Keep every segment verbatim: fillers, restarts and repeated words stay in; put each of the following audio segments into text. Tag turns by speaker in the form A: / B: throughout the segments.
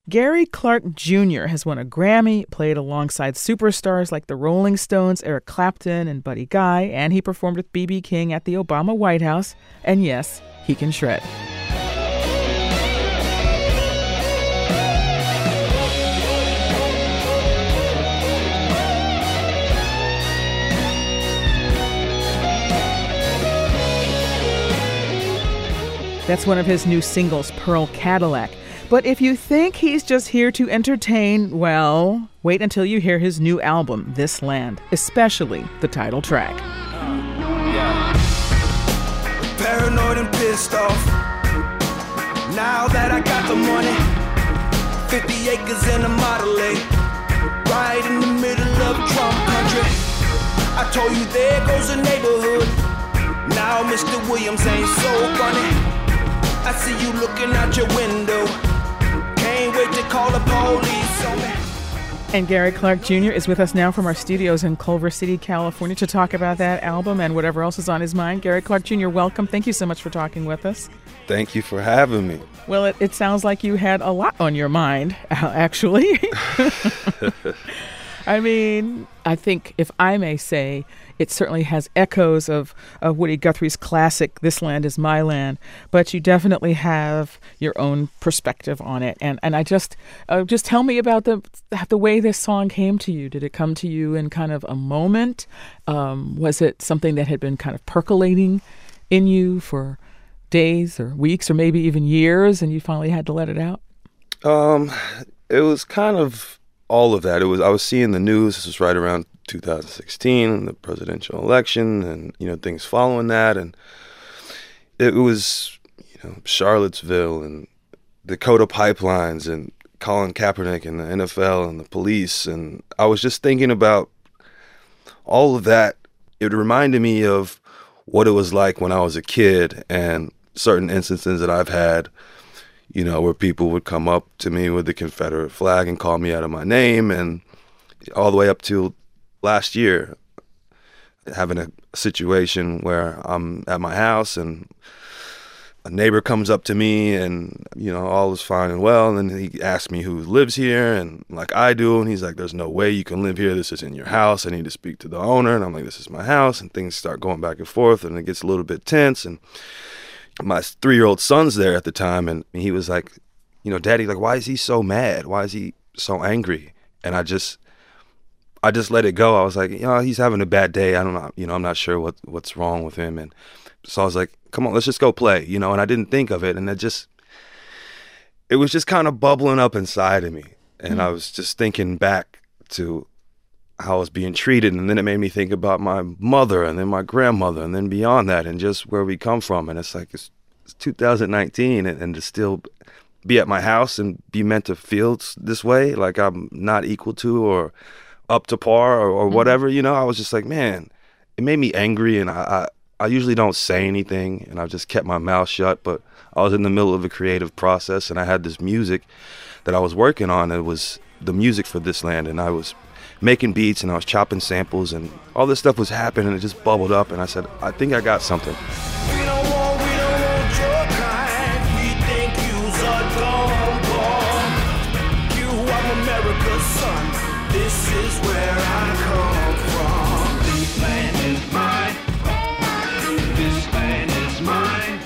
A: Gary Clark Junior has won a Grammy, played alongside superstars like the Rolling Stones, Eric Clapton, and Buddy Guy, and he performed with B B King at the Obama White House. And yes, he can shred. That's one of his new singles, Pearl Cadillac. But if you think he's just here to entertain, well, wait until you hear his new album, This Land, especially the title track.
B: Uh, yeah. Paranoid and pissed off. Now that I got the money, fifty acres in a Model A, right in the middle of Trump country. I told you there goes a neighborhood. Now Mister Williams ain't so funny. I see you looking out your window. Can't wait to call the police on me.
A: And Gary Clark Junior is with us now from our studios in Culver City, California, to talk about that album and whatever else is on his mind. Gary Clark Junior, welcome. Thank you so much for talking with us.
C: Thank you for having me.
A: Well, it, it sounds like you had a lot on your mind, actually. I mean, I think, if I may say, it certainly has echoes of, of Woody Guthrie's classic, This Land Is My Land, but you definitely have your own perspective on it. And and I just, uh, just tell me about the the way this song came to you. Did it come to you in kind of a moment? Um, was it something that had been kind of percolating in you for days or weeks or maybe even years, and you finally had to let it out?
C: Um, it was kind of all of that. It was I was seeing the news. This was right around two thousand sixteen, the presidential election, and you know things following that, and it was you know Charlottesville and Dakota pipelines and Colin Kaepernick and the N F L and the police, and I was just thinking about all of that. It reminded me of what it was like when I was a kid, and certain instances that I've had, you know, where people would come up to me with the Confederate flag and call me out of my name, and all the way up to last year, having a situation where I'm at my house and a neighbor comes up to me and, you know, all is fine and well. And then he asks me who lives here, and like I do. And he's like, there's no way you can live here. This isn't your house. I need to speak to the owner. And I'm like, this is my house. And things start going back and forth, and it gets a little bit tense. And my three-year-old son's there at the time, and he was like, you know, Daddy, like, why is he so mad? Why is he so angry? And I just... I just let it go. I was like, you know, he's having a bad day. I don't know, you know, I'm not sure what what's wrong with him. And so I was like, come on, let's just go play, you know, and I didn't think of it. And it just, it was just kind of bubbling up inside of me. And mm-hmm. I was just thinking back to how I was being treated. And then it made me think about my mother and then my grandmother and then beyond that and just where we come from. And it's like, it's, it's two thousand nineteen and, and to still be at my house and be meant to feel this way, like I'm not equal to or up to par or, or whatever, you know, I was just like, man, it made me angry. And I, I, I usually don't say anything, and I just kept my mouth shut. But I was in the middle of a creative process, and I had this music that I was working on. It was the music for This Land, and I was making beats, and I was chopping samples, and all this stuff was happening, and it just bubbled up. And I said, I think I got something.
B: We don't want, we don't want your kind. We think you's a dumb boy. You are America's son. This is where I come from. This land is mine. This land is mine.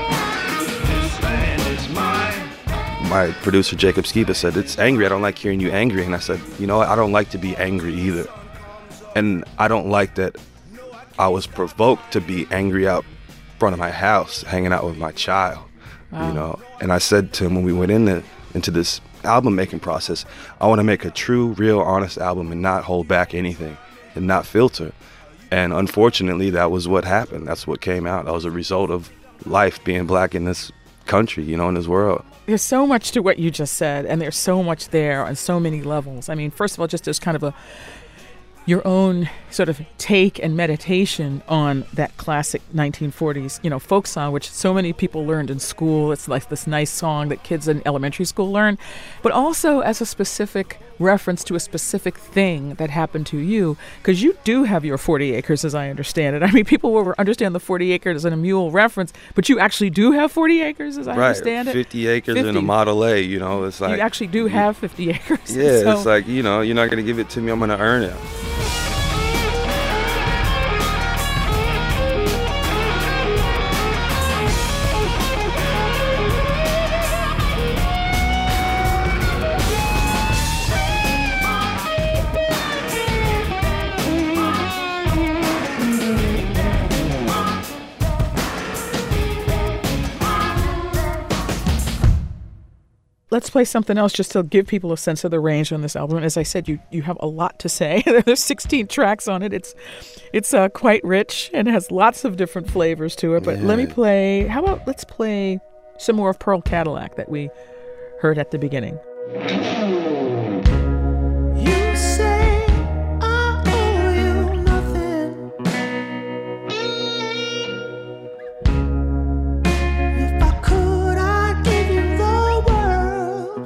B: This land is mine.
C: My producer, Jacob Skiba, said, it's angry. I don't like hearing you angry. And I said, you know what? I don't like to be angry either. And I don't like that I was provoked to be angry out front of my house, hanging out with my child, wow. you know. And I said to him when we went in the, into this album making process, I want to make a true, real, honest album and not hold back anything and not filter. And unfortunately, that was what happened. That's what came out. That was a result of life being black in this country, you know, in this world.
A: There's so much to what you just said, and there's so much there on so many levels. I mean, first of all, just as kind of a your own sort of take and meditation on that classic nineteen forties, you know, folk song, which so many people learned in school. It's like this nice song that kids in elementary school learn, but also as a specific reference to a specific thing that happened to you, because you do have your forty acres, as I understand it. I mean, people will understand the forty acres and a mule reference, but you actually do have forty acres, as I
C: right.
A: understand it.
C: fifty acres
A: fifty.
C: in a Model A, you know, it's like...
A: You actually do have fifty acres.
C: Yeah,
A: so.
C: It's like, you know, you're not going to give it to me, I'm going to earn it.
A: Let's play something else just to give people a sense of the range on this album. And as I said, you you have a lot to say. There's sixteen tracks on it. It's it's uh, quite rich and has lots of different flavors to it. But
C: yeah.
A: let me play, how about let's play some more of Pearl Cadillac that we heard at the beginning.
B: You say I owe you nothing. If I could, I'd give you the world.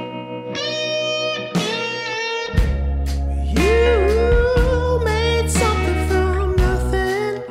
B: You made something from nothing.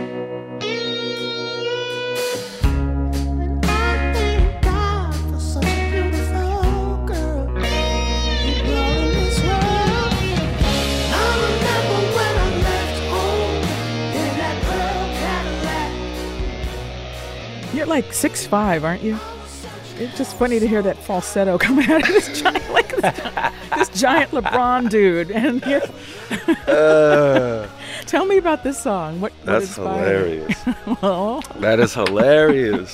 B: And I thank God for such a beautiful girl you brought in this world. I remember when I left home in that Pearl Cadillac.
A: You're like six five, aren't you? It's just funny to hear that falsetto coming out of this giant, like this, this giant LeBron dude. And you're
C: Uh,
A: tell me about this song. What, what
C: that's
A: inspired it?
C: hilarious.
A: Well,
C: That is hilarious.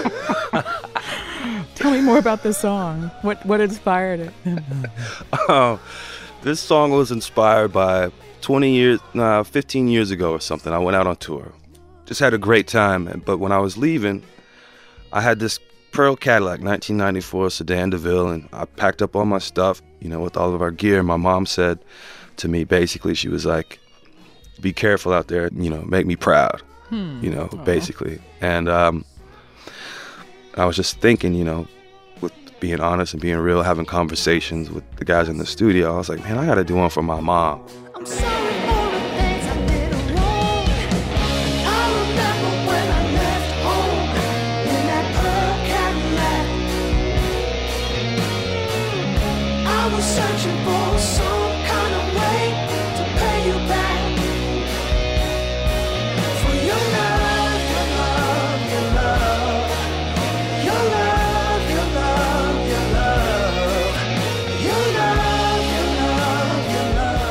A: tell me more about this song. What what inspired it?
C: um, this song was inspired by twenty years, nah, fifteen years ago or something. I went out on tour. Just had a great time. and- But when I was leaving, I had this Pearl Cadillac, nineteen ninety-four sedan DeVille, and I packed up all my stuff, you know, with all of our gear. My mom said to me, basically, she was like, be careful out there, you know, make me proud,
A: Hmm.
C: you know,
A: Aw.
C: basically. And um, I was just thinking, you know, with being honest and being real, having conversations with the guys in the studio, I was like, man, I got to do one for my mom.
B: I'm sorry for the things I did wrong. I remember when I left home in that Pearl Cadillac. I was searching for some kind of way to pay you back for your love, your love, your love, your love, your love, your love, your love, your love, your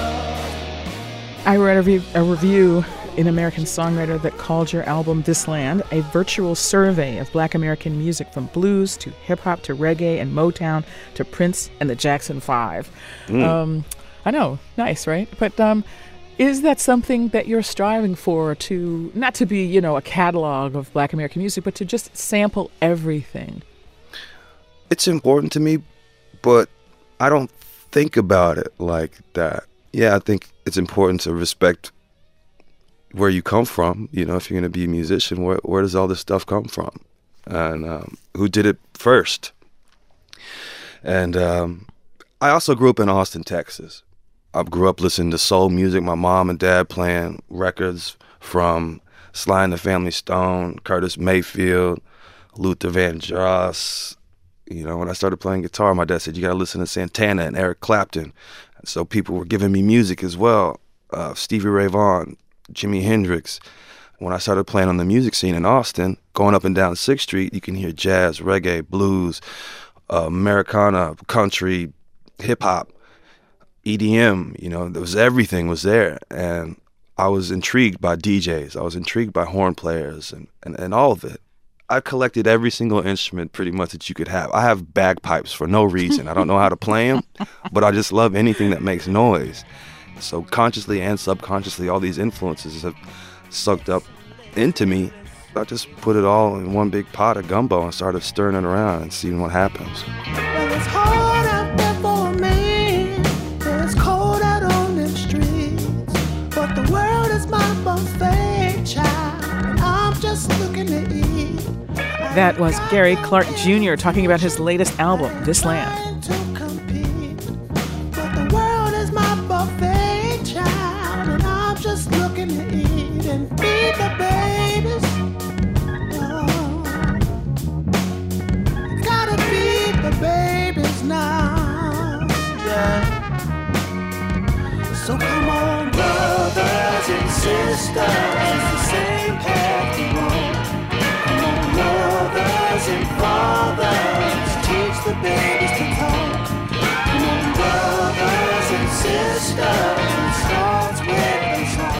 B: love.
A: I read a review, a review in American Songwriter that called your album This Land a virtual survey of Black American music, from blues to hip-hop to reggae and Motown to Prince and the Jackson Five.
C: Mm.
A: Um, I know, nice, right? But um, is that something that you're striving for, to not to be, you know, a catalog of Black American music, but to just sample everything?
C: It's important to me, but I don't think about it like that. Yeah, I think it's important to respect where you come from. You know, if you're going to be a musician, where where does all this stuff come from? And um, who did it first? And um, I also grew up in Austin, Texas. I grew up listening to soul music. My mom and dad playing records from Sly and the Family Stone, Curtis Mayfield, Luther Vandross. You know, when I started playing guitar, my dad said, you got to listen to Santana and Eric Clapton. And so people were giving me music as well. Uh, Stevie Ray Vaughan, Jimi Hendrix. When I started playing on the music scene in Austin, going up and down sixth Street, you can hear jazz, reggae, blues, uh, Americana, country, hip-hop, E D M. You know, there was everything was there. And I was intrigued by D Js. I was intrigued by horn players and, and, and all of it. I collected every single instrument pretty much that you could have. I have bagpipes for no reason. I don't know how to play them, but I just love anything that makes noise. So consciously and subconsciously, all these influences have sucked up into me. I just put it all in one big pot of gumbo and started stirring it around and seeing what happens.
B: Well, it's hard out there for a man, and it's cold out on them streets. But the world is my buffet, child, and I'm just looking to eat.
A: That was Gary Clark Junior talking about his latest album, This Land.
B: To compete, but babies. Oh, gotta feed the babies now. Yeah. So come on, brothers and sisters.